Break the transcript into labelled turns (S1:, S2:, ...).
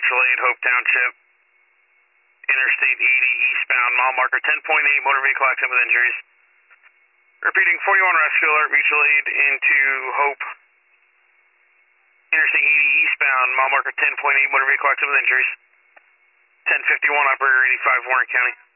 S1: Mutual Aid, Hope Township, Interstate 80 eastbound, mile marker 10.8, motor vehicle accident with injuries. Repeating, 41 rescue alert, Mutual Aid into Hope, Interstate 80 eastbound, mile marker 10.8, motor vehicle accident with injuries. 1051, operator 85, Warren County.